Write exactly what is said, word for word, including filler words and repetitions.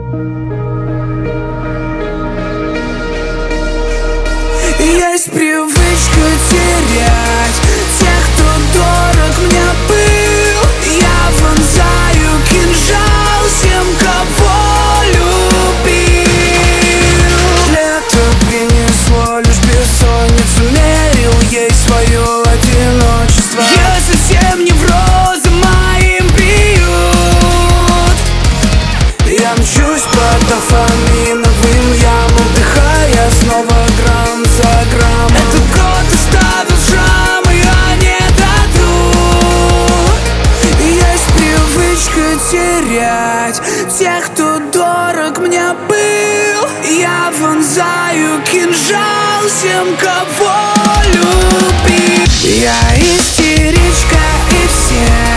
Есть привычка терять тех, кто дорог мне был. Я вонзаю кинжал всем, кого любил. Лето принесло лишь бессонницу, мерил ей свое одиночество. Я совсем не в розы моим приют. Я мчусь по дофаминовым ямам, вдыхая снова грамм за граммом. Этот год оставил шрамы, я не таду. Есть привычка терять тех, кто дорог мне был. Я вонзаю кинжал всем, кого любил. Я истеричка и все